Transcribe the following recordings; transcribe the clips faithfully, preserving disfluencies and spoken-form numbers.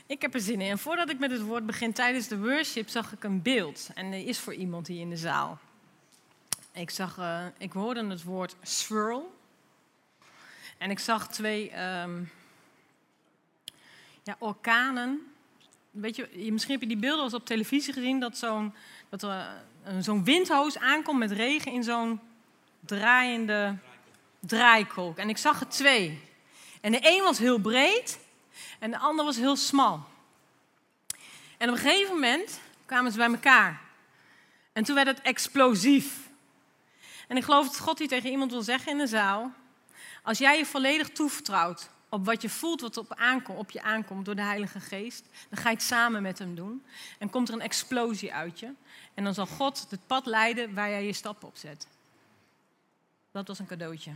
Ik heb er zin in. En voordat ik met het woord begin, tijdens de worship zag ik een beeld. En er is voor iemand hier in de zaal. Ik, zag, uh, ik hoorde het woord swirl. En ik zag twee um, ja, orkanen. Weet je, misschien heb je die beelden al eens op televisie gezien. Dat zo'n, dat er uh, zo'n windhoos aankomt met regen in zo'n draaiende draaikolk. En ik zag er twee. En de een was heel breed en de ander was heel smal. En op een gegeven moment kwamen ze bij elkaar. En toen werd het explosief. En ik geloof dat God hier tegen iemand wil zeggen in de zaal: als jij je volledig toevertrouwt op wat je voelt, wat op, aankom, op je aankomt door de Heilige Geest, dan ga je het samen met hem doen. En komt er een explosie uit je. En dan zal God het pad leiden waar jij je stappen op zet. Dat was een cadeautje.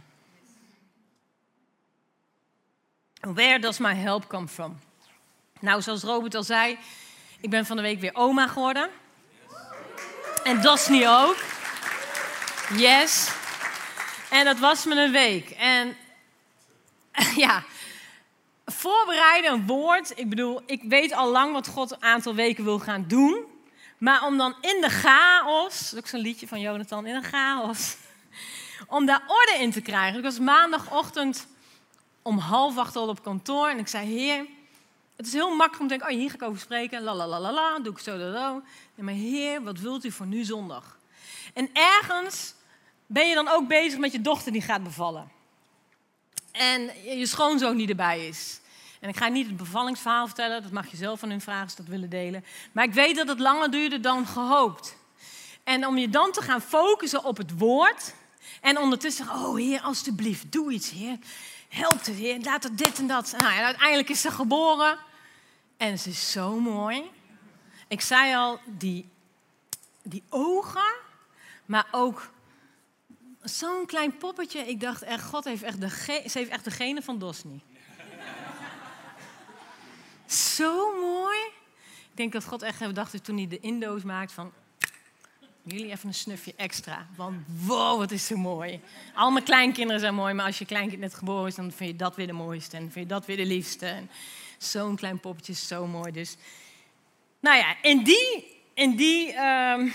Where does my help come from? Nou, zoals Robert al zei, ik ben van de week weer oma geworden. En Dosny ook. Yes. En dat was me een week. En ja, voorbereiden een woord. Ik bedoel, ik weet al lang wat God een aantal weken wil gaan doen. Maar om dan in de chaos, dat is ook zo'n liedje van Jonathan, in de chaos, om daar orde in te krijgen. Ik was maandagochtend om half acht al op kantoor en ik zei: Heer, het is heel makkelijk om te denken: oh, hier ga ik over spreken. La la la la la, doe ik zo, zo, zo. Nee, maar Heer, wat wilt u voor nu zondag? En ergens ben je dan ook bezig met je dochter die gaat bevallen. En je schoonzoon die erbij is. En ik ga niet het bevallingsverhaal vertellen, dat mag je zelf van hun vragen als ze dat willen delen. Maar ik weet dat het langer duurde dan gehoopt. En om je dan te gaan focussen op het woord en ondertussen zeggen: oh Heer, alstublieft, doe iets, Heer. Help het, Heer, laat het dit en dat. Nou, en uiteindelijk is ze geboren. En ze is zo mooi. Ik zei al, die, die ogen, maar ook zo'n klein poppetje. Ik dacht echt, God heeft echt de, ge- ze heeft echt de genen van Dosny. Zo mooi. Ik denk dat God echt gedacht heeft toen hij de Indo's maakt van: jullie even een snufje extra. Want wow, wat is zo mooi. Al mijn kleinkinderen zijn mooi, maar als je kleinkind net geboren is, dan vind je dat weer de mooiste. En vind je dat weer de liefste. En zo'n klein poppetje is zo mooi. Dus, nou ja, in die, in die um,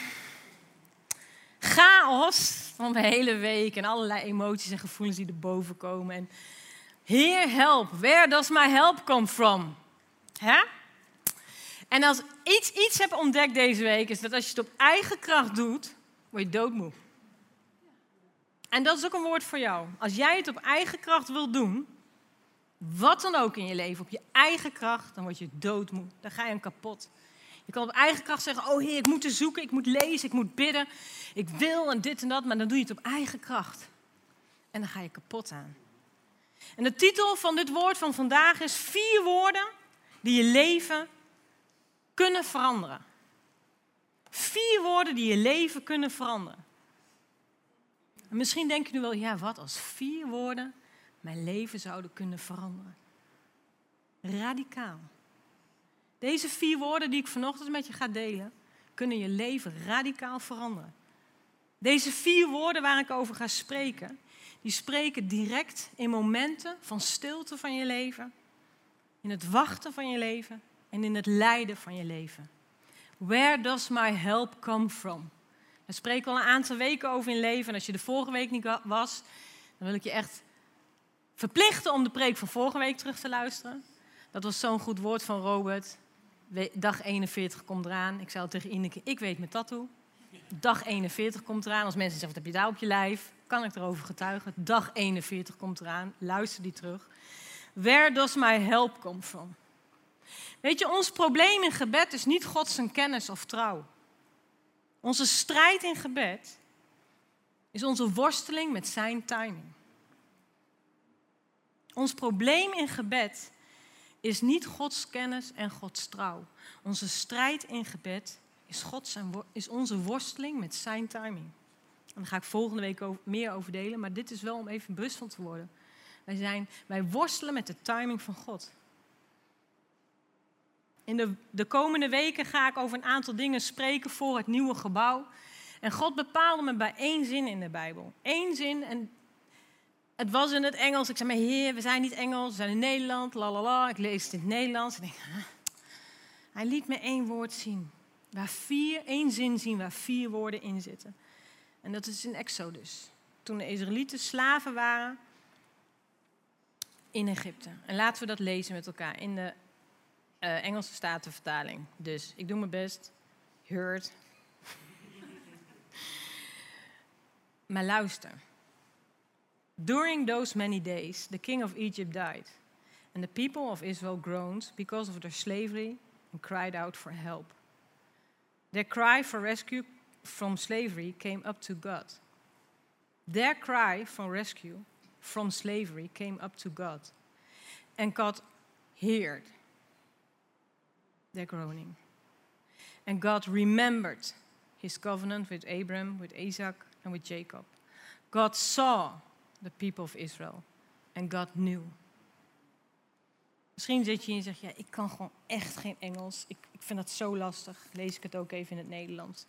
chaos van de hele week en allerlei emoties en gevoelens die erboven komen. En Heer, help. Where does my help come from? Hè? En als iets, iets heb ontdekt deze week, is dat als je het op eigen kracht doet, word je doodmoe. En dat is ook een woord voor jou. Als jij het op eigen kracht wilt doen, wat dan ook in je leven, op je eigen kracht, dan word je doodmoe. Dan ga je hem kapot. Je kan op eigen kracht zeggen: oh Heer, ik moet er zoeken, ik moet lezen, ik moet bidden. Ik wil en dit en dat, maar dan doe je het op eigen kracht. En dan ga je kapot aan. En de titel van dit woord van vandaag is: vier woorden die je leven kunnen veranderen. Vier woorden die je leven kunnen veranderen. En misschien denk je nu wel: ja, wat als vier woorden mijn leven zouden kunnen veranderen? Radicaal. Deze vier woorden die ik vanochtend met je ga delen, kunnen je leven radicaal veranderen. Deze vier woorden waar ik over ga spreken, die spreken direct in momenten van stilte van je leven, in het wachten van je leven en in het lijden van je leven. Where does my help come from? Daar spreken we al een aantal weken over in leven. En als je de vorige week niet was, dan wil ik je echt verplichten om de preek van vorige week terug te luisteren. Dat was zo'n goed woord van Robert. Dag eenenveertig komt eraan. Ik zei al tegen Ineke: ik weet mijn tattoo. Dag eenenveertig komt eraan. Als mensen zeggen: wat heb je daar op je lijf? Kan ik erover getuigen? Dag eenenveertig komt eraan. Luister die terug. Where does my help come from? Weet je, ons probleem in gebed is niet God zijn kennis of trouw. Onze strijd in gebed is onze worsteling met zijn timing. Ons probleem in gebed is niet Gods kennis en Gods trouw. Onze strijd in gebed is, God zijn, is onze worsteling met zijn timing. En daar ga ik volgende week over, meer over delen, maar dit is wel om even bewust van te worden. Wij, zijn, wij worstelen met de timing van God. In de, de komende weken ga ik over een aantal dingen spreken voor het nieuwe gebouw. En God bepaalde me bij één zin in de Bijbel. Eén zin, en het was in het Engels. Ik zei: maar Heer, we zijn niet Engels, we zijn in Nederland, lalala. Ik lees het in het Nederlands. En ik denk: huh? Hij liet me één woord zien. Waar vier, één zin zien waar vier woorden in zitten. En dat is in Exodus. Toen de Israëlieten slaven waren in Egypte. En laten we dat lezen met elkaar in de uh, Engelse Statenvertaling. Dus ik doe mijn best. Heard. Maar luister. During those many days, the king of Egypt died. And the people of Israel groaned because of their slavery and cried out for help. Their cry for rescue from slavery came up to God. Their cry for rescue from slavery came up to God. And God heard their groaning. And God remembered his covenant with Abraham, with Isaac and with Jacob. God saw the people of Israel. And God knew. Misschien zit je hier en zeg je, ja, ik kan gewoon echt geen Engels. Ik, ik vind dat zo lastig. Lees ik het ook even in het Nederlands.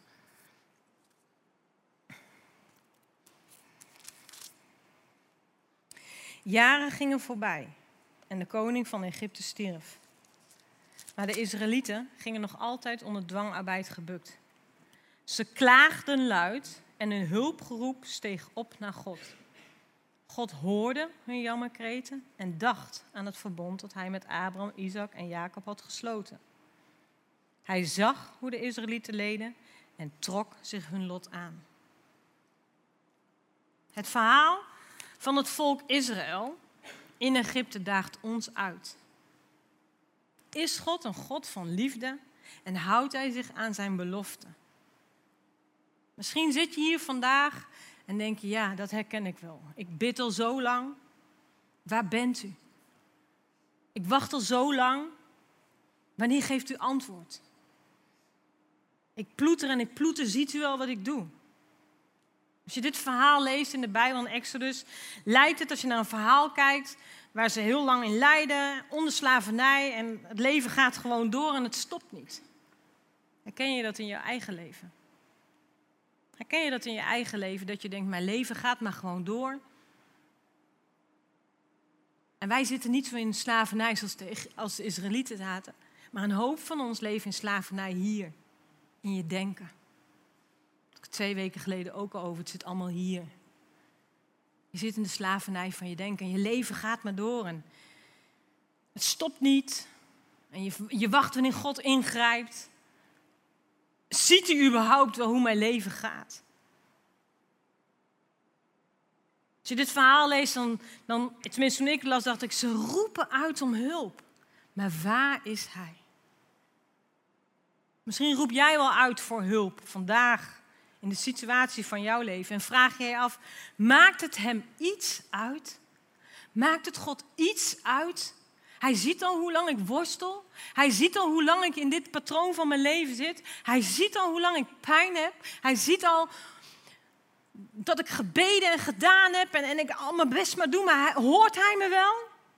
Jaren gingen voorbij en de koning van Egypte stierf. Maar de Israëlieten gingen nog altijd onder dwangarbeid gebukt. Ze klaagden luid en hun hulpgeroep steeg op naar God. God hoorde hun jammerkreten en dacht aan het verbond dat hij met Abraham, Isaac en Jacob had gesloten. Hij zag hoe de Israëlieten leden en trok zich hun lot aan. Het verhaal van het volk Israël in Egypte daagt ons uit. Is God een God van liefde en houdt hij zich aan zijn belofte? Misschien zit je hier vandaag en denk je, ja, dat herken ik wel. Ik bid al zo lang. Waar bent u? Ik wacht al zo lang. Wanneer geeft u antwoord? Ik ploeter en ik ploeter, ziet u wel wat ik doe? Als je dit verhaal leest in de Bijbel in Exodus, lijkt het als je naar een verhaal kijkt waar ze heel lang in lijden, onder slavernij en het leven gaat gewoon door en het stopt niet. Herken je dat in je eigen leven? Herken je dat in je eigen leven, dat je denkt, mijn leven gaat maar gewoon door? En wij zitten niet zo in slavernij zoals de, als de Israëlieten zaten, maar een hoop van ons leven in slavernij hier, in je denken. Twee weken geleden ook al over, het zit allemaal hier. Je zit in de slavernij van je denken en je leven gaat maar door. En het stopt niet. En je, je wacht wanneer God ingrijpt. Ziet u überhaupt wel hoe mijn leven gaat? Als je dit verhaal leest, dan, dan tenminste toen ik las, dacht ik, ze roepen uit om hulp. Maar waar is hij? Misschien roep jij wel uit voor hulp vandaag. In de situatie van jouw leven. En vraag je je af, maakt het hem iets uit? Maakt het God iets uit? Hij ziet al hoe lang ik worstel. Hij ziet al hoe lang ik in dit patroon van mijn leven zit. Hij ziet al hoe lang ik pijn heb. Hij ziet al dat ik gebeden en gedaan heb. En, en ik al mijn best maar doe. Maar hij, hoort hij me wel?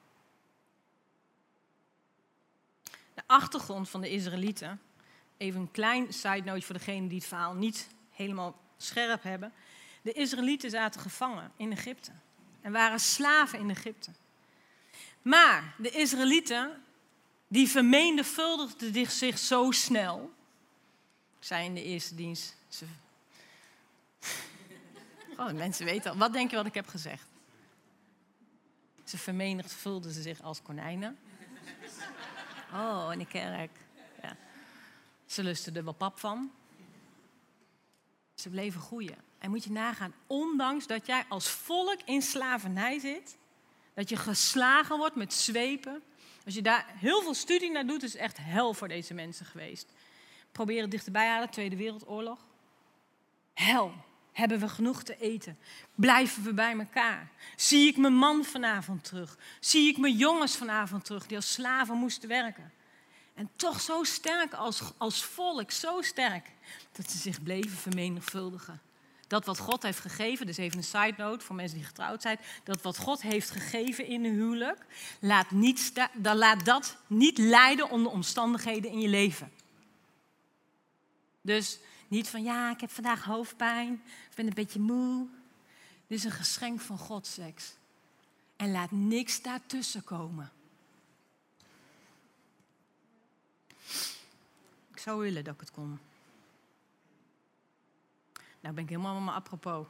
De achtergrond van de Israëlieten. Even een klein side note voor degenen die het verhaal niet helemaal scherp hebben. De Israëlieten zaten gevangen in Egypte en waren slaven in Egypte. Maar de Israëlieten, die vermenigvuldigden zich zo snel. Ik zei in de eerste dienst. Ze... Oh, mensen weten al. Wat denk je wat ik heb gezegd? Ze vermenigvuldigden zich als konijnen. Oh, in de kerk. Ja. Ze lusten er wel pap van. Ze bleven groeien. En moet je nagaan, ondanks dat jij als volk in slavernij zit, dat je geslagen wordt met zwepen. Als je daar heel veel studie naar doet, is het echt hel voor deze mensen geweest. Probeer het dichterbij halen, Tweede Wereldoorlog. Hel. Hebben we genoeg te eten? Blijven we bij elkaar? Zie ik mijn man vanavond terug? Zie ik mijn jongens vanavond terug die als slaven moesten werken? En toch zo sterk als, als volk, zo sterk, dat ze zich bleven vermenigvuldigen. Dat wat God heeft gegeven, dus even een side note voor mensen die getrouwd zijn. Dat wat God heeft gegeven in een huwelijk, laat, niet sta- dan laat dat niet leiden onder omstandigheden in je leven. Dus niet van, ja, ik heb vandaag hoofdpijn, ik ben een beetje moe. Dit is een geschenk van God, seks. En laat niks daartussen komen. Ik zou willen dat ik het kon. Nou ben ik helemaal aan mijn apropos.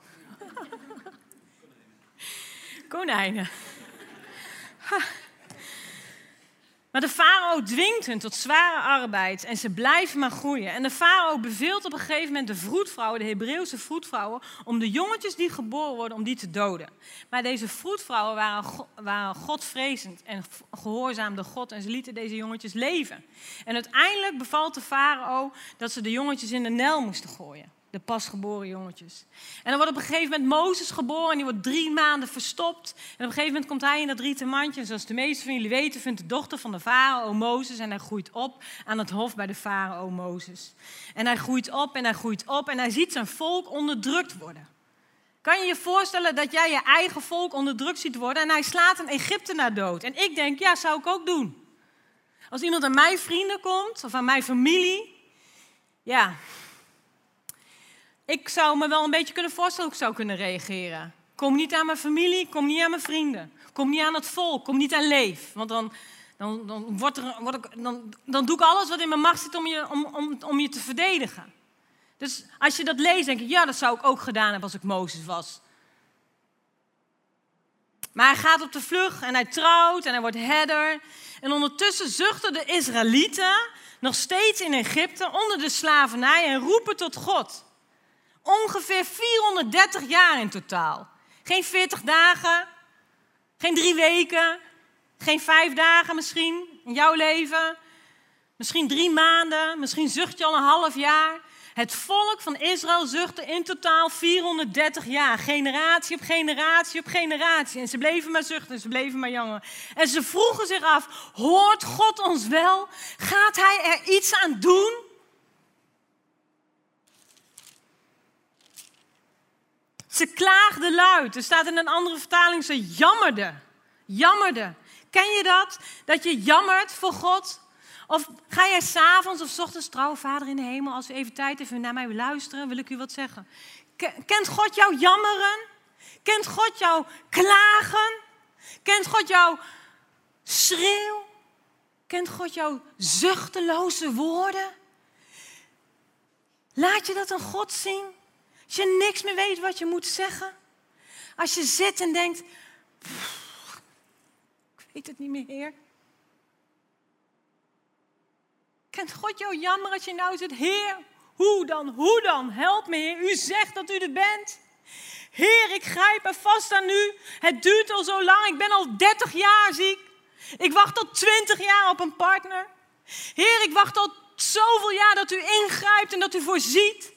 Konijnen. Ha. Maar de farao dwingt hen tot zware arbeid en ze blijven maar groeien. En de farao beveelt op een gegeven moment de vroedvrouwen, de Hebreeuwse vroedvrouwen, om de jongetjes die geboren worden, om die te doden. Maar deze vroedvrouwen waren, waren godvrezend en gehoorzaamden God en ze lieten deze jongetjes leven. En uiteindelijk bevalt de farao dat ze de jongetjes in de Nijl moesten gooien. De pasgeboren jongetjes. En dan wordt op een gegeven moment Mozes geboren en die wordt drie maanden verstopt. En op een gegeven moment komt hij in dat rieten mandje. En zoals de meesten van jullie weten, vindt de dochter van de farao Mozes. En hij groeit op aan het hof bij de farao Mozes. En hij groeit op en hij groeit op en hij ziet zijn volk onderdrukt worden. Kan je je voorstellen dat jij je eigen volk onderdrukt ziet worden en hij slaat een Egyptenaar dood? En ik denk, ja, zou ik ook doen. Als iemand aan mijn vrienden komt of aan mijn familie, ja... Ik zou me wel een beetje kunnen voorstellen hoe ik zou kunnen reageren. Kom niet aan mijn familie, kom niet aan mijn vrienden. Kom niet aan het volk, kom niet aan Leef. Want dan, dan, dan, wordt er, word ik, dan, dan doe ik alles wat in mijn macht zit om je, om, om, om je te verdedigen. Dus als je dat leest, denk ik, ja, dat zou ik ook gedaan hebben als ik Mozes was. Maar hij gaat op de vlucht en hij trouwt en hij wordt herder. En ondertussen zuchten de Israëlieten nog steeds in Egypte onder de slavernij en roepen tot God. Ongeveer vierhonderddertig jaar in totaal. Geen veertig dagen, geen drie weken, geen vijf dagen misschien in jouw leven. Misschien drie maanden, misschien zucht je al een half jaar. Het volk van Israël zuchtte in totaal vierhonderddertig jaar. Generatie op generatie op generatie. En ze bleven maar zuchten, ze bleven maar jangen. En ze vroegen zich af, hoort God ons wel? Gaat hij er iets aan doen? Ze klaagden luid. Er staat in een andere vertaling, ze jammerden. Jammerden. Ken je dat? Dat je jammert voor God? Of ga jij 's avonds of 's ochtends, trouwe Vader in de hemel, als u even tijd heeft en naar mij wil luisteren, wil ik u wat zeggen. Kent God jou jammeren? Kent God jou klagen? Kent God jou schreeuw? Kent God jou zuchteloze woorden? Laat je dat aan God zien? Als je niks meer weet wat je moet zeggen. Als je zit en denkt, ik weet het niet meer, Heer. Kent God jou jammer als je nou zit, Heer, hoe dan, hoe dan? Help me, Heer, u zegt dat u er bent. Heer, ik grijp er vast aan u. Het duurt al zo lang, ik ben al dertig jaar ziek. Ik wacht al twintig jaar op een partner. Heer, ik wacht al zoveel jaar dat u ingrijpt en dat u voorziet.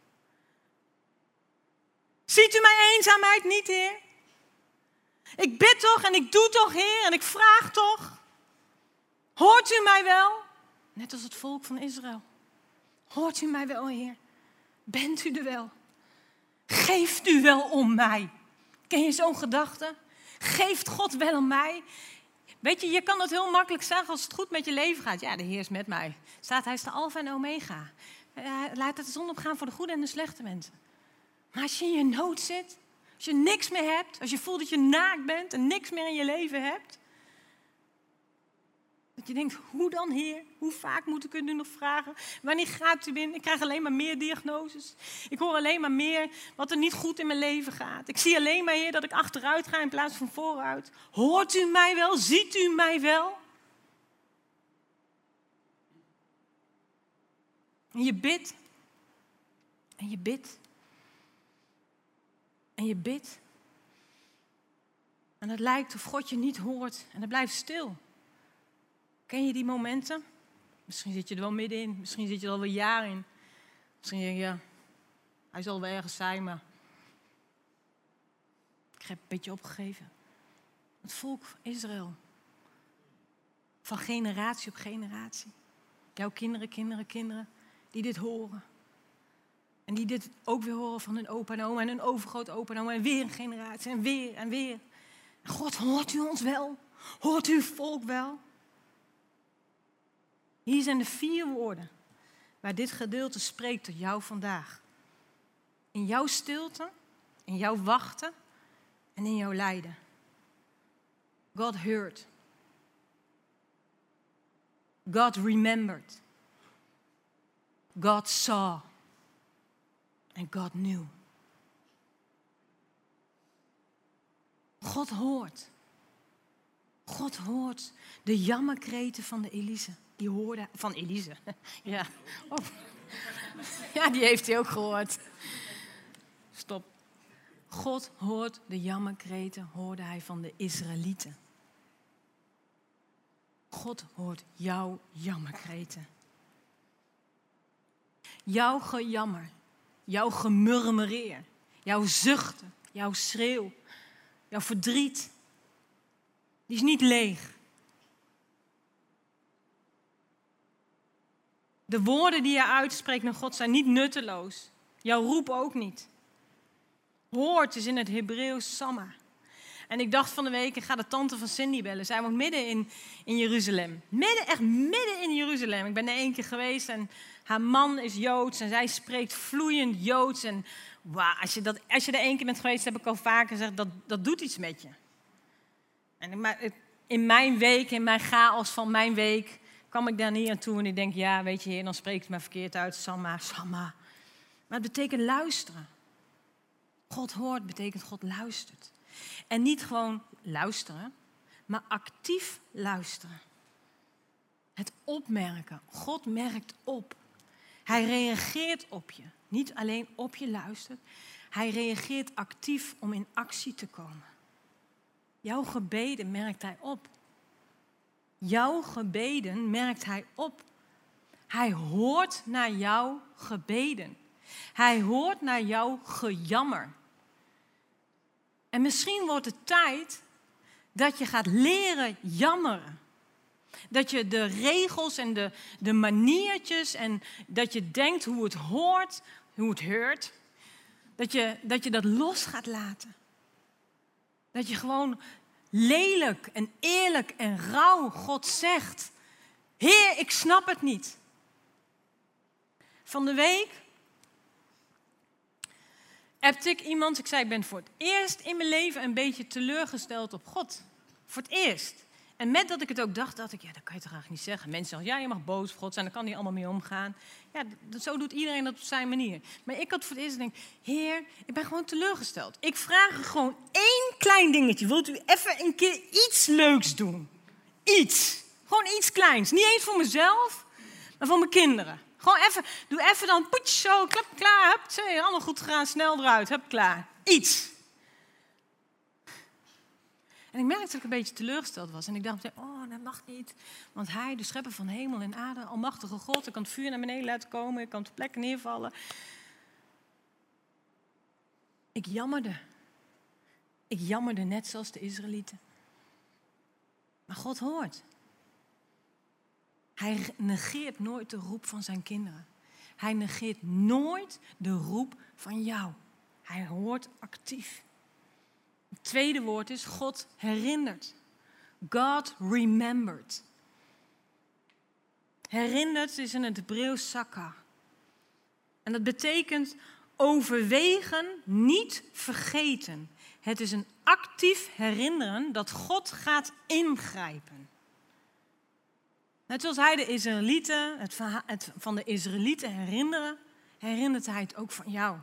Ziet u mijn eenzaamheid niet, Heer? Ik bid toch en ik doe toch, Heer, en ik vraag toch. Hoort u mij wel? Net als het volk van Israël. Hoort u mij wel, Heer? Bent u er wel? Geeft u wel om mij? Ken je zo'n gedachte? Geeft God wel om mij? Weet je, je kan dat heel makkelijk zeggen als het goed met je leven gaat. Ja, de Heer is met mij. Staat, hij is de alfa en omega. Laat het de zon opgaan voor de goede en de slechte mensen. Maar als je in je nood zit, als je niks meer hebt, als je voelt dat je naakt bent en niks meer in je leven hebt. Dat je denkt, hoe dan, Heer? Hoe vaak moet ik u nu nog vragen? Wanneer grijpt u binnen? Ik krijg alleen maar meer diagnoses. Ik hoor alleen maar meer wat er niet goed in mijn leven gaat. Ik zie alleen maar, Heer, dat ik achteruit ga in plaats van vooruit. Hoort u mij wel? Ziet u mij wel? En je bidt. En je bidt. En je bidt. En het lijkt of God je niet hoort. En het blijft stil. Ken je die momenten? Misschien zit je er wel middenin. Misschien zit je er al wel jaren in. Misschien denk je, ja, hij zal wel ergens zijn, maar ik heb een beetje opgegeven. Het volk van Israël. Van generatie op generatie. Jouw kinderen, kinderen, kinderen, die dit horen. En die dit ook weer horen van hun opa en oma en hun overgrootopa en oma. En weer een generatie en weer en weer. En God, hoort u ons wel? Hoort u uw volk wel? Hier zijn de vier woorden waar dit gedeelte spreekt tot jou vandaag. In jouw stilte, in jouw wachten en in jouw lijden. God heard. God remembered. God saw. En God knew. God hoort. God hoort de jammerkreten van de Elise. Die hoorde van Elise. Ja. Oh. Ja, die heeft hij ook gehoord. Stop. God hoort de jammerkreten, hoorde hij van de Israëlieten. God hoort jouw jammerkreten. Jouw gejammer, jouw gemurmureer, jouw zuchten, jouw schreeuw, jouw verdriet. Die is niet leeg. De woorden die je uitspreekt naar God zijn niet nutteloos. Jouw roep ook niet. Hoort is in het Hebreeuws samma. En ik dacht van de week, ik ga de tante van Cindy bellen. Zij woont midden in, in Jeruzalem. Midden, echt midden in Jeruzalem. Ik ben er één keer geweest en haar man is Joods. En zij spreekt vloeiend Joods. En wow, als je, dat, als je er één keer bent geweest, heb ik al vaker gezegd, dat, dat doet iets met je. En maar in mijn week, in mijn chaos van mijn week, kwam ik daar niet aan toe. En ik denk, ja, weet je, Heer, dan spreek ik het maar verkeerd uit. Samma, samma. Maar het betekent luisteren. God hoort betekent God luistert. En niet gewoon luisteren, maar actief luisteren. Het opmerken. God merkt op. Hij reageert op je. Niet alleen op je luistert. Hij reageert actief om in actie te komen. Jouw gebeden merkt hij op. Jouw gebeden merkt hij op. Hij hoort naar jouw gebeden. Hij hoort naar jouw gejammer. En misschien wordt het tijd dat je gaat leren jammeren. Dat je de regels en de, de maniertjes en dat je denkt hoe het hoort, hoe het heurt. Dat je, dat je dat los gaat laten. Dat je gewoon lelijk en eerlijk en rauw God zegt. Heer, ik snap het niet. Van de week appte ik iemand, ik zei, ik ben voor het eerst in mijn leven een beetje teleurgesteld op God. Voor het eerst. En met dat ik het ook dacht, dacht ik, ja, dat kan je toch eigenlijk niet zeggen. Mensen zeggen, ja, je mag boos op God zijn, daar kan hij allemaal mee omgaan. Ja, dat, zo doet iedereen dat op zijn manier. Maar ik had voor het eerst gedacht, Heer, ik ben gewoon teleurgesteld. Ik vraag er gewoon één klein dingetje. Wilt u even een keer iets leuks doen? Iets. Gewoon iets kleins. Niet eens voor mezelf, maar voor mijn kinderen. Gewoon even, doe even dan, poetje, zo, klap, klaar, hup, zo, allemaal goed gegaan, snel eruit, hup, klaar. Iets. En ik merkte dat ik een beetje teleurgesteld was. En ik dacht, oh, dat mag niet. Want hij, de schepper van hemel en aarde, almachtige God, ik kan het vuur naar beneden laten komen, ik kan op de plekken neervallen. Ik jammerde. Ik jammerde net zoals de Israëlieten. Maar God hoort. Hij negeert nooit de roep van zijn kinderen. Hij negeert nooit de roep van jou. Hij hoort actief. Het tweede woord is God herinnert. God remembered. Herinnerd is in het Hebreeuws saka. En dat betekent overwegen, niet vergeten. Het is een actief herinneren dat God gaat ingrijpen. Net zoals hij de Israëlieten, het, het van de Israëlieten herinneren, herinnert hij het ook van jou.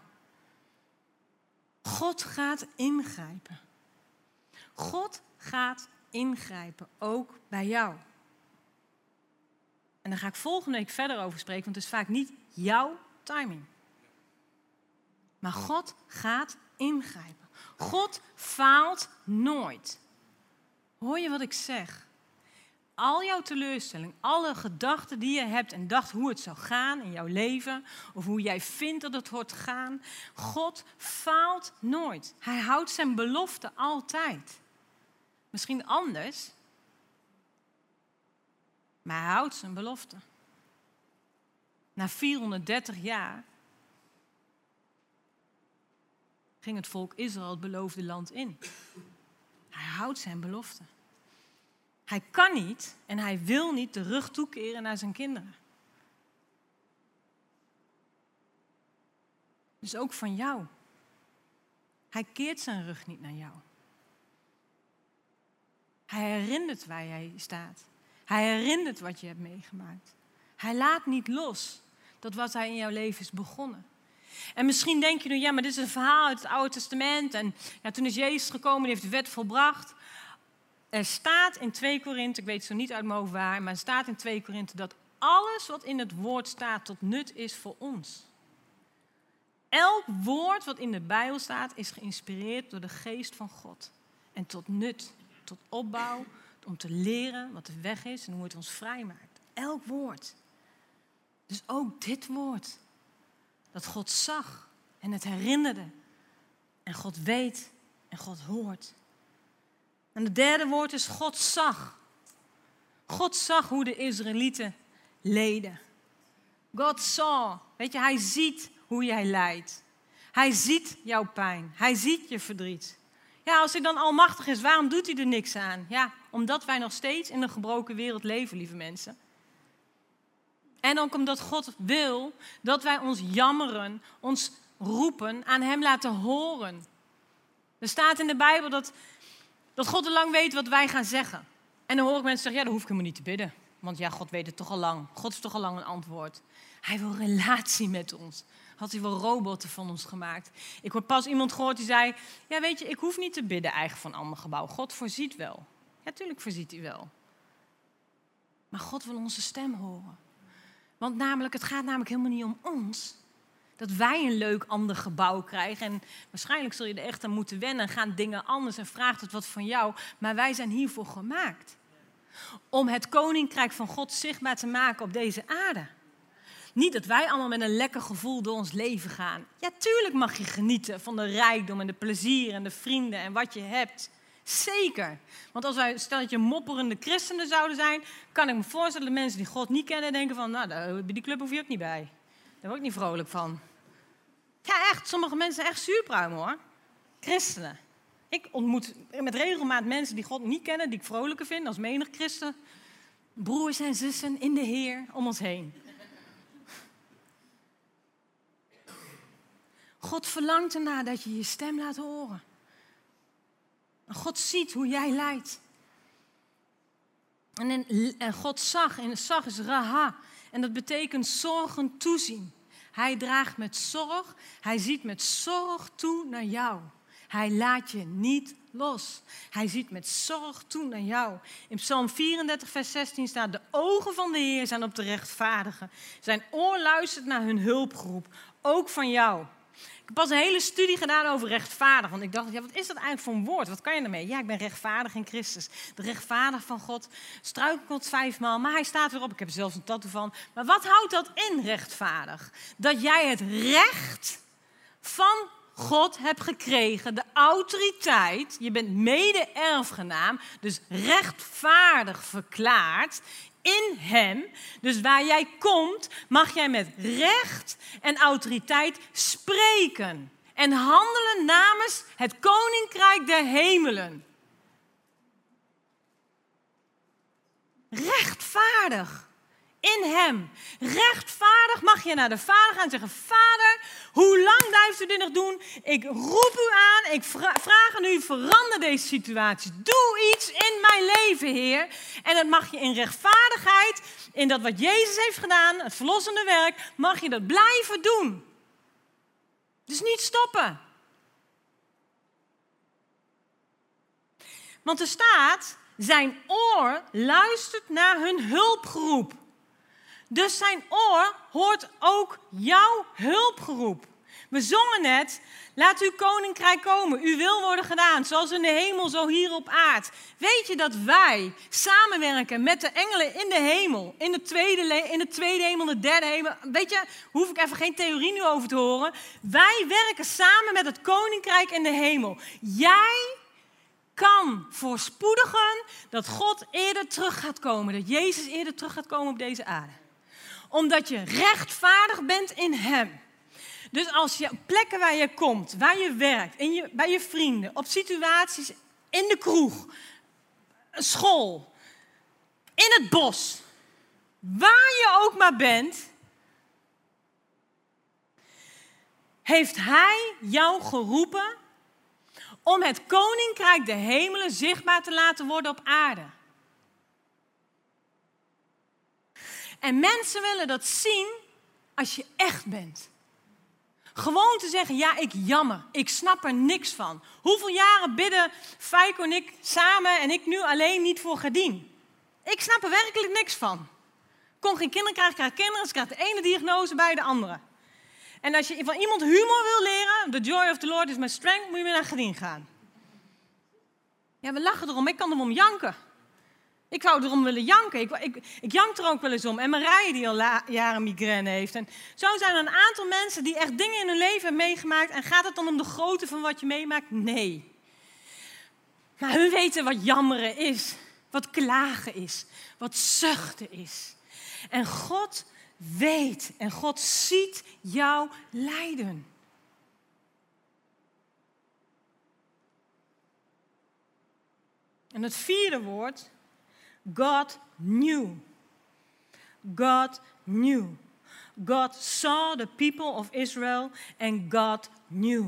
God gaat ingrijpen. God gaat ingrijpen, ook bij jou. En daar ga ik volgende week verder over spreken, want het is vaak niet jouw timing. Maar God gaat ingrijpen. God faalt nooit. Hoor je wat ik zeg? Al jouw teleurstelling, alle gedachten die je hebt en dacht hoe het zou gaan in jouw leven, of hoe jij vindt dat het hoort gaan, God faalt nooit. Hij houdt zijn belofte altijd. Misschien anders, maar hij houdt zijn belofte. Na vierhonderddertig jaar ging het volk Israël het beloofde land in. Hij houdt zijn belofte. Hij kan niet en hij wil niet de rug toekeren naar zijn kinderen. Dus ook van jou. Hij keert zijn rug niet naar jou. Hij herinnert waar jij staat. Hij herinnert wat je hebt meegemaakt. Hij laat niet los dat wat hij in jouw leven is begonnen. En misschien denk je nu, ja, maar dit is een verhaal uit het Oude Testament. En ja, toen is Jezus gekomen, die heeft de wet volbracht. Er staat in twee Korinthe, ik weet het zo niet uit mijn hoofd waar, maar er staat in twee Korinthe dat alles wat in het woord staat tot nut is voor ons. Elk woord wat in de Bijbel staat is geïnspireerd door de geest van God. En tot nut, tot opbouw, om te leren wat de weg is en hoe het ons vrijmaakt. Elk woord. Dus ook dit woord. Dat God zag en het herinnerde. En God weet en God hoort. En het derde woord is God zag. God zag hoe de Israëlieten leden. God saw. Weet je, hij ziet hoe jij lijdt. Hij ziet jouw pijn. Hij ziet je verdriet. Ja, als hij dan almachtig is, waarom doet hij er niks aan? Ja, omdat wij nog steeds in een gebroken wereld leven, lieve mensen. En ook omdat God wil dat wij ons jammeren, ons roepen, aan hem laten horen. Er staat in de Bijbel dat, dat God al lang weet wat wij gaan zeggen. En dan hoor ik mensen zeggen, ja, dan hoef ik helemaal niet te bidden. Want ja, God weet het toch al lang. God is toch al lang een antwoord. Hij wil relatie met ons. Had hij wel robotten van ons gemaakt. Ik heb pas iemand gehoord die zei, ja, weet je, ik hoef niet te bidden eigen van een ander gebouw. God voorziet wel. Ja, tuurlijk voorziet hij wel. Maar God wil onze stem horen. Want namelijk, het gaat namelijk helemaal niet om ons. Dat wij een leuk ander gebouw krijgen. En waarschijnlijk zul je er echt aan moeten wennen. En gaan dingen anders en vraagt het wat van jou. Maar wij zijn hiervoor gemaakt. Om het koninkrijk van God zichtbaar te maken op deze aarde. Niet dat wij allemaal met een lekker gevoel door ons leven gaan. Ja, tuurlijk mag je genieten van de rijkdom en de plezier en de vrienden en wat je hebt. Zeker. Want als wij, stel dat je mopperende christenen zouden zijn, kan ik me voorstellen dat mensen die God niet kennen denken van, nou, bij die club hoef je ook niet bij. Daar word ik niet vrolijk van. Ja, echt. Sommige mensen zijn echt zuurpruimen, hoor. Christenen. Ik ontmoet met regelmaat mensen die God niet kennen, die ik vrolijker vind als menig christen. Broers en zussen in de Heer om ons heen. God verlangt ernaar dat je je stem laat horen. God ziet hoe jij lijdt. En, in, en God zag, en zag is raha. En dat betekent zorgen toezien. Hij draagt met zorg, hij ziet met zorg toe naar jou. Hij laat je niet los. Hij ziet met zorg toe naar jou. In Psalm vierendertig, vers zestien staat, de ogen van de Heer zijn op de rechtvaardigen. Zijn oor luistert naar hun hulpgeroep, ook van jou. Ik heb pas een hele studie gedaan over rechtvaardig. Want ik dacht, ja, wat is dat eigenlijk voor een woord? Wat kan je ermee? Ja, ik ben rechtvaardig in Christus. De rechtvaardig van God struikelt vijfmaal, maar hij staat weer op. Ik heb er zelfs een tattoo van. Maar wat houdt dat in, rechtvaardig? Dat jij het recht van God hebt gekregen, de autoriteit. Je bent mede-erfgenaam, dus rechtvaardig verklaard in hem. Dus waar jij komt, mag jij met recht en autoriteit spreken. En handelen namens het koninkrijk der hemelen. Rechtvaardig. In hem. Rechtvaardig mag je naar de Vader gaan en zeggen, Vader, hoe lang blijft u dit nog doen? Ik roep u aan, ik vraag aan u, verander deze situatie. Doe iets in mijn leven, Heer. En dat mag je in rechtvaardigheid, in dat wat Jezus heeft gedaan, het verlossende werk, mag je dat blijven doen. Dus niet stoppen. Want er staat, zijn oor luistert naar hun hulpgeroep. Dus zijn oor hoort ook jouw hulpgeroep. We zongen net, laat uw koninkrijk komen. Uw wil worden gedaan, zoals in de hemel, zo hier op aard. Weet je dat wij samenwerken met de engelen in de hemel? In de tweede, in de tweede hemel, de derde hemel. Weet je, hoef ik even geen theorie nu over te horen. Wij werken samen met het koninkrijk in de hemel. Jij kan voorspoedigen dat God eerder terug gaat komen. Dat Jezus eerder terug gaat komen op deze aarde. Omdat je rechtvaardig bent in hem. Dus als je op plekken waar je komt, waar je werkt, in je, bij je vrienden, op situaties in de kroeg, school, in het bos, waar je ook maar bent, heeft hij jou geroepen om het koninkrijk der hemelen zichtbaar te laten worden op aarde. En mensen willen dat zien als je echt bent. Gewoon te zeggen, ja, ik jammer. Ik snap er niks van. Hoeveel jaren bidden Feiko en ik samen en ik nu alleen niet voor Gerdien? Ik snap er werkelijk niks van. Ik kon geen kinderen krijgen, ik krijg kinderen. Dus ik krijg de ene diagnose bij de andere. En als je van iemand humor wil leren, the joy of the Lord is my strength, moet je weer naar Gerdien gaan. Ja, we lachen erom. Ik kan erom janken. Ik zou erom willen janken. Ik, ik, ik jank er ook wel eens om. En Marije die al la, jaren migraine heeft. En zo zijn er een aantal mensen die echt dingen in hun leven hebben meegemaakt. En gaat het dan om de grootte van wat je meemaakt? Nee. Maar hun weten wat jammeren is. Wat klagen is. Wat zuchten is. En God weet en God ziet jouw lijden. En het vierde woord, God knew. God knew. God saw the people of Israel and God knew.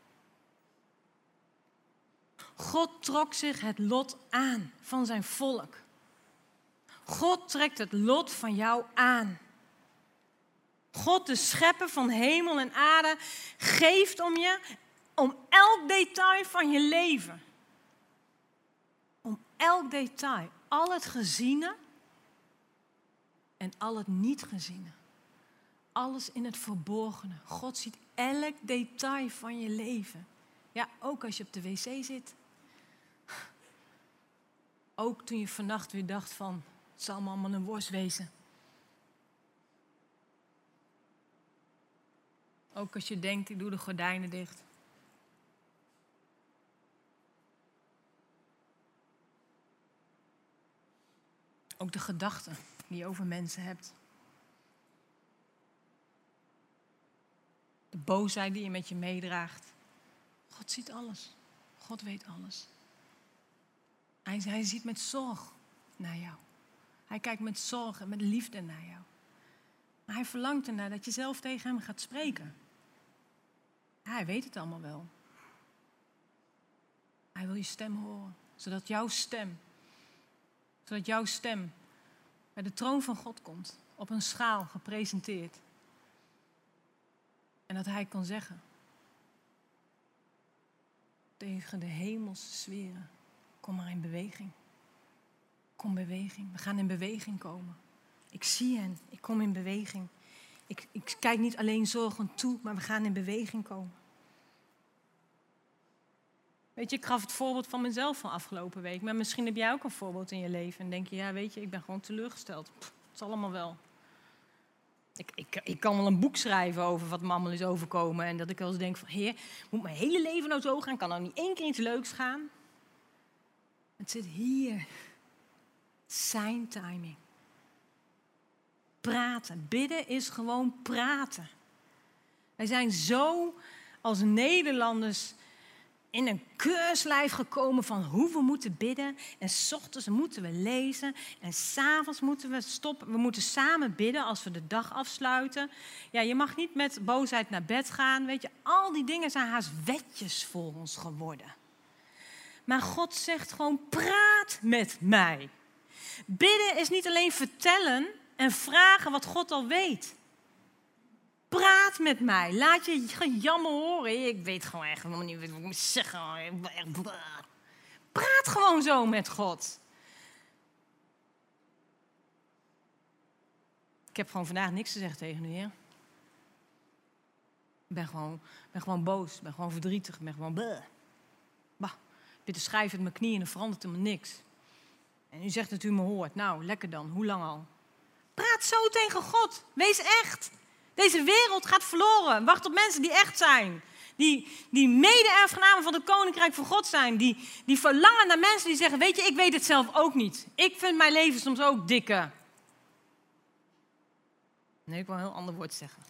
God trok zich het lot aan van zijn volk. God trekt het lot van jou aan. God, de schepper van hemel en aarde, geeft om je, om elk detail van je leven. Om elk detail. Al het geziene en al het niet geziene. Alles in het verborgene. God ziet elk detail van je leven. Ja, ook als je op de wc zit. Ook toen je vannacht weer dacht van, het zal me allemaal een worst wezen. Ook als je denkt, ik doe de gordijnen dicht. Ook de gedachten die je over mensen hebt. De boosheid die je met je meedraagt. God ziet alles. God weet alles. Hij, hij ziet met zorg naar jou. Hij kijkt met zorg en met liefde naar jou. Maar hij verlangt ernaar dat je zelf tegen hem gaat spreken. Ja, hij weet het allemaal wel. Hij wil je stem horen. Zodat jouw stem, zodat jouw stem bij de troon van God komt. Op een schaal gepresenteerd. En dat hij kan zeggen. Tegen de hemelse sferen. Kom maar in beweging. Kom in beweging. We gaan in beweging komen. Ik zie hen. Ik kom in beweging. Ik, ik kijk niet alleen zorgend toe, maar we gaan in beweging komen. Weet je, ik gaf het voorbeeld van mezelf van afgelopen week. Maar misschien heb jij ook een voorbeeld in je leven. En denk je, ja weet je, ik ben gewoon teleurgesteld. Pff, het is allemaal wel. Ik, ik, ik kan wel een boek schrijven over wat me allemaal is overkomen. En dat ik wel eens denk van, heer, moet mijn hele leven nou zo gaan? Kan nou niet één keer iets leuks gaan? Het zit hier. Zijn timing. Praten. Bidden is gewoon praten. Wij zijn zo als Nederlanders in een keurslijf gekomen van hoe we moeten bidden. En 's ochtends moeten we lezen. En 's avonds moeten we stoppen. We moeten samen bidden als we de dag afsluiten. Ja, je mag niet met boosheid naar bed gaan. Weet je, al die dingen zijn haast wetjes voor ons geworden. Maar God zegt gewoon, praat met mij. Bidden is niet alleen vertellen en vragen wat God al weet. Praat met mij. Laat je gejammer horen. Ik weet gewoon echt helemaal niet wat ik moet zeggen. Praat gewoon zo met God. Ik heb gewoon vandaag niks te zeggen tegen u, Heer. Ik ben gewoon, ben gewoon boos. Ik ben gewoon verdrietig. Ik ben gewoon... Bleh. Bah, ik te schrijven met mijn knieën en er verandert helemaal niks. En u zegt dat u me hoort. Nou, lekker dan. Hoe lang al? Praat zo tegen God. Wees echt. Deze wereld gaat verloren. Wacht op mensen die echt zijn. Die, die mede-erfgenamen van het Koninkrijk van God zijn. Die, die verlangen naar mensen die zeggen, weet je, ik weet het zelf ook niet. Ik vind mijn leven soms ook dikke. Nee, ik wil een heel ander woord zeggen.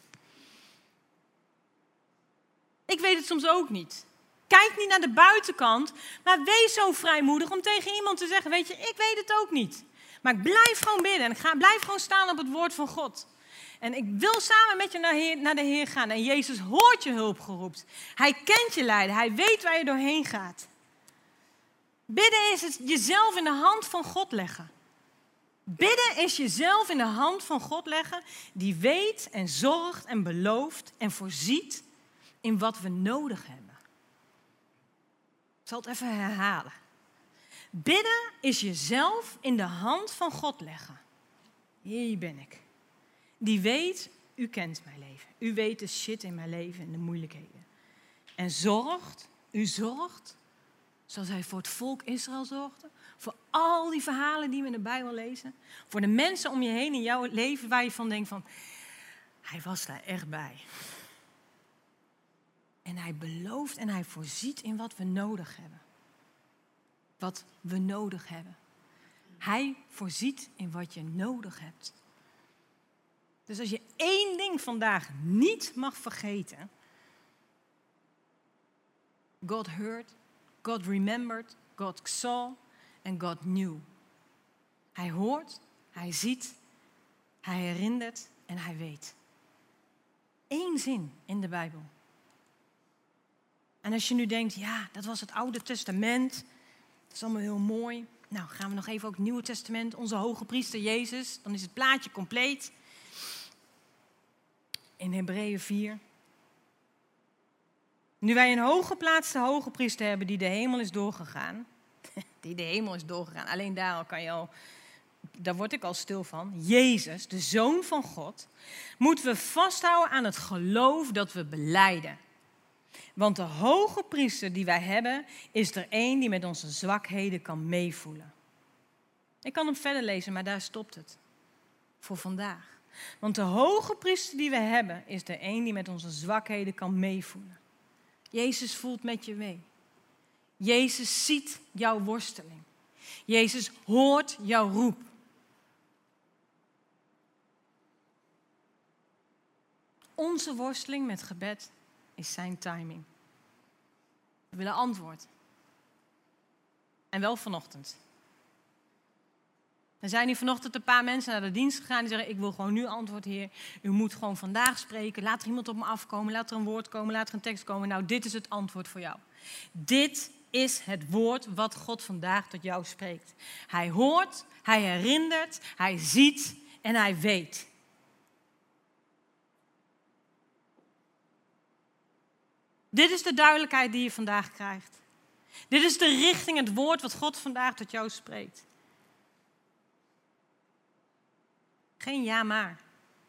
Ik weet het soms ook niet. Kijk niet naar de buitenkant, maar wees zo vrijmoedig om tegen iemand te zeggen, weet je, ik weet het ook niet. Maar ik blijf gewoon bidden en ik ga, blijf gewoon staan op het woord van God. En ik wil samen met je naar, Heer, naar de Heer gaan. En Jezus hoort je hulpgeroepen. Hij kent je lijden. Hij weet waar je doorheen gaat. Bidden is het jezelf in de hand van God leggen. Bidden is jezelf in de hand van God leggen, die weet en zorgt en belooft en voorziet in wat we nodig hebben. Ik zal het even herhalen. Bidden is jezelf in de hand van God leggen. Hier ben ik. Die weet, u kent mijn leven. U weet de shit in mijn leven en de moeilijkheden. En zorgt, u zorgt, zoals hij voor het volk Israël zorgde. Voor al die verhalen die we in de Bijbel lezen. Voor de mensen om je heen in jouw leven waar je van denkt van, hij was daar echt bij. En hij belooft en hij voorziet in wat we nodig hebben. Wat we nodig hebben. Hij voorziet in wat je nodig hebt. Dus als je één ding vandaag niet mag vergeten. God heard, God remembered, God saw en God knew. Hij hoort, hij ziet, hij herinnert en hij weet. Eén zin in de Bijbel. En als je nu denkt, ja, dat was het Oude Testament. Dat is allemaal heel mooi. Nou, gaan we nog even ook het Nieuwe Testament. Onze hoge priester Jezus. Dan is het plaatje compleet. In Hebreeën vier. Nu wij een hooggeplaatste hoge priester hebben die de hemel is doorgegaan. Die de hemel is doorgegaan. Alleen daar al kan je al, daar word ik al stil van. Jezus, de Zoon van God, moeten we vasthouden aan het geloof dat we belijden. Want de hoge priester die wij hebben, is er één die met onze zwakheden kan meevoelen. Ik kan hem verder lezen, maar daar stopt het. Voor vandaag. Want de hoge priester die we hebben, is er één die met onze zwakheden kan meevoelen. Jezus voelt met je mee. Jezus ziet jouw worsteling. Jezus hoort jouw roep. Onze worsteling met gebed is zijn timing. We willen antwoord. En wel vanochtend. Er zijn hier vanochtend een paar mensen naar de dienst gegaan die zeggen, ik wil gewoon nu antwoord, Heer. U moet gewoon vandaag spreken. Laat er iemand op me afkomen. Laat er een woord komen. Laat er een tekst komen. Nou, dit is het antwoord voor jou. Dit is het woord wat God vandaag tot jou spreekt. Hij hoort, hij herinnert, hij ziet en hij weet. Dit is de duidelijkheid die je vandaag krijgt. Dit is de richting, het woord wat God vandaag tot jou spreekt. Geen ja maar.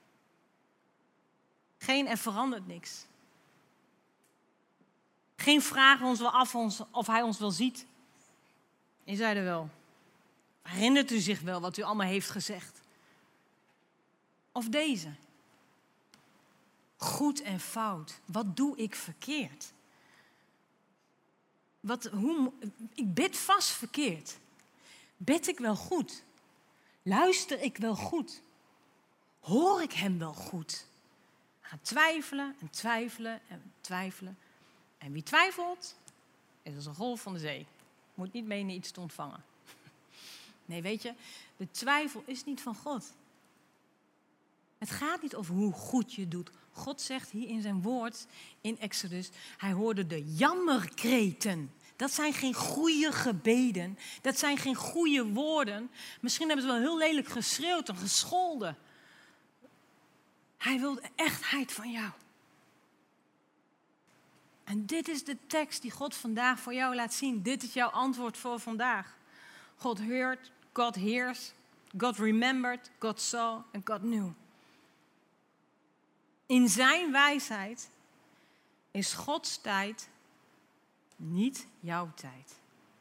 Geen er verandert niks. Geen vragen ons wel af of hij ons wel ziet. Je zei er wel. Herinnert u zich wel wat u allemaal heeft gezegd? Of deze. Goed en fout. Wat doe ik verkeerd? Wat, hoe, ik bid vast verkeerd. Bid ik wel goed? Luister ik wel goed? Hoor ik hem wel goed? Gaan twijfelen en twijfelen en twijfelen. En wie twijfelt, is als een golf van de zee. Moet niet menen iets te ontvangen. Nee, weet je, de twijfel is niet van God. Het gaat niet over hoe goed je doet. God zegt hier in zijn woord, in Exodus, hij hoorde de jammerkreten. Dat zijn geen goede gebeden. Dat zijn geen goede woorden. Misschien hebben ze wel heel lelijk geschreeuwd en gescholden. Hij wil de echtheid van jou. En dit is de tekst die God vandaag voor jou laat zien. Dit is jouw antwoord voor vandaag. God heard, God hears, God remembered, God saw en God knew. In zijn wijsheid is Gods tijd niet jouw tijd.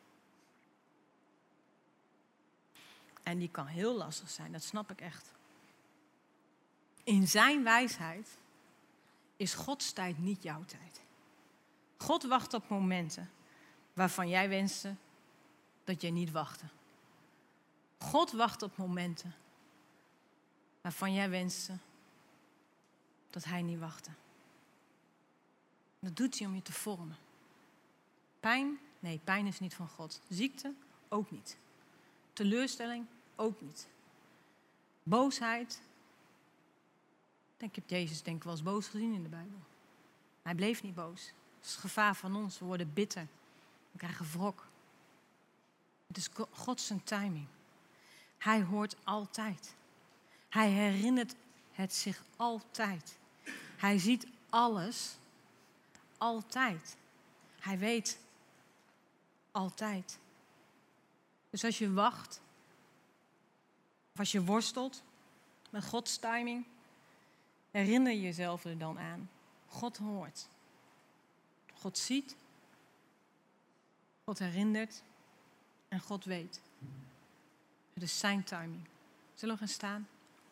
En die kan heel lastig zijn, dat snap ik echt. In zijn wijsheid is Gods tijd niet jouw tijd. God wacht op momenten waarvan jij wenste dat jij niet wachtte. God wacht op momenten waarvan jij wenste dat hij niet wachtte. Dat doet hij om je te vormen. Pijn? Nee, pijn is niet van God. Ziekte? Ook niet. Teleurstelling? Ook niet. Boosheid? Ik heb Jezus denk ik wel eens boos gezien in de Bijbel. Hij bleef niet boos. Dat is het gevaar van ons. We worden bitter. We krijgen wrok. Het is Gods zijn timing. Hij hoort altijd. Hij herinnert het zich altijd. Hij ziet alles altijd. Hij weet altijd. Dus als je wacht, of als je worstelt met Gods timing, herinner jezelf er dan aan. God hoort. God ziet. God herinnert. En God weet. Het is zijn timing. Zullen we gaan staan?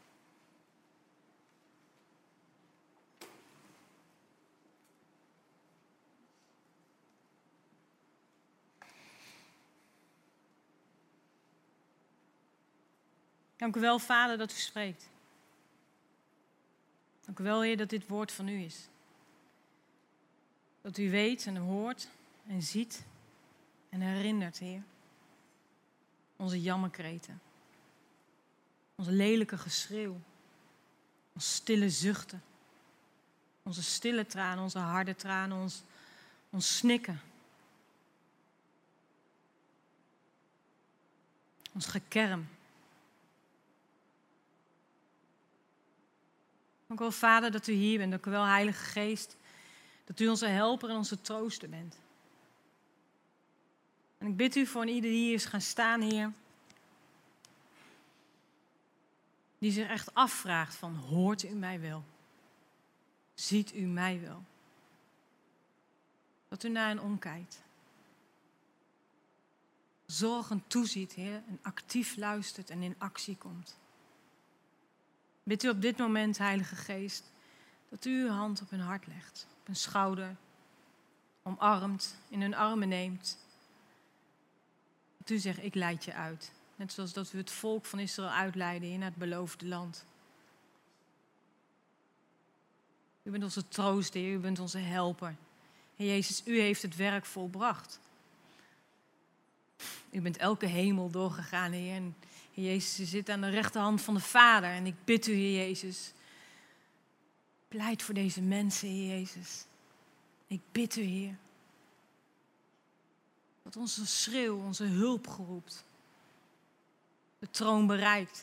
Dank u wel, Vader, dat u spreekt. Dank u wel, Heer, dat dit woord van u is. Dat u weet en hoort en ziet en herinnert, Heer. Onze jammerkreten. Onze lelijke geschreeuw. Onze stille zuchten. Onze stille tranen, onze harde tranen, ons, ons snikken. Ons gekerm. Dank u wel, Vader, dat u hier bent. Dank u wel, Heilige Geest, dat u onze helper en onze trooster bent. En ik bid u voor ieder die hier is gaan staan, Heer, die zich echt afvraagt van, hoort u mij wel? Ziet u mij wel? Dat u naar hen omkijkt. Zorgend toeziet, Heer, en actief luistert en in actie komt. Bid u op dit moment, Heilige Geest, dat u uw hand op hun hart legt, op hun schouder, omarmt, in hun armen neemt. Dat u zegt, ik leid je uit. Net zoals dat we het volk van Israël uitleiden in het beloofde land. U bent onze troost, Heer, u bent onze helper. Heer Jezus, u heeft het werk volbracht. U bent elke hemel doorgegaan, Heer. En Heer Jezus, u zit aan de rechterhand van de Vader. En ik bid u, Heer Jezus, pleit voor deze mensen, Heer Jezus. Ik bid u, Heer, dat onze schreeuw, onze hulp geroept, de troon bereikt.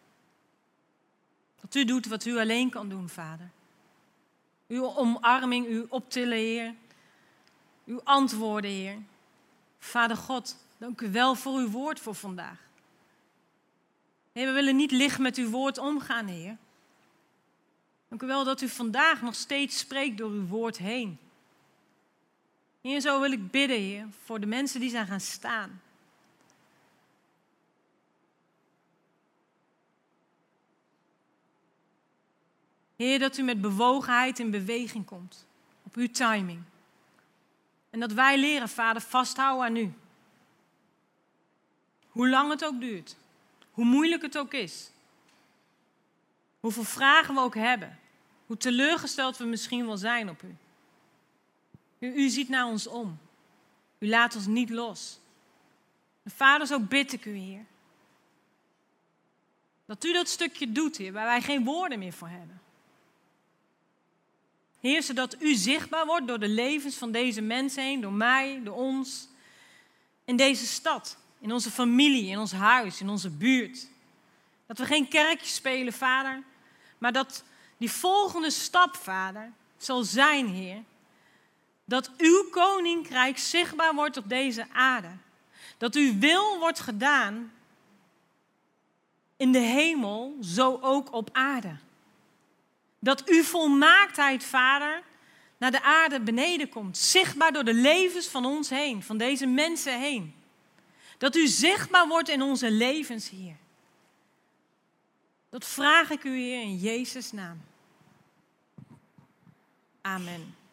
Dat u doet wat u alleen kan doen, Vader. Uw omarming, uw optillen, Heer. Uw antwoorden, Heer. Vader God, dank u wel voor uw woord voor vandaag. Heer, we willen niet licht met uw woord omgaan, Heer. Dank u wel dat u vandaag nog steeds spreekt door uw woord heen. Heer, zo wil ik bidden, Heer, voor de mensen die zijn gaan staan. Heer, dat u met bewogenheid in beweging komt. Op uw timing. En dat wij leren, Vader, vasthouden aan u. Hoe lang het ook duurt. Hoe moeilijk het ook is. Hoeveel vragen we ook hebben. Hoe teleurgesteld we misschien wel zijn op u. U, u ziet naar ons om. U laat ons niet los. En Vader, zo bid ik u, Heer. Dat u dat stukje doet, Heer, waar wij geen woorden meer voor hebben. Heer, zodat u zichtbaar wordt door de levens van deze mensen heen, door mij, door ons, in deze stad, in onze familie, in ons huis, in onze buurt. Dat we geen kerkje spelen, Vader, maar dat die volgende stap, Vader, zal zijn, Heer, dat uw koninkrijk zichtbaar wordt op deze aarde. Dat uw wil wordt gedaan in de hemel, zo ook op aarde. Dat uw volmaaktheid, Vader, naar de aarde beneden komt. Zichtbaar door de levens van ons heen, van deze mensen heen. Dat u zichtbaar wordt in onze levens, Heer. Dat vraag ik u, Heer, in Jezus' naam. Amen.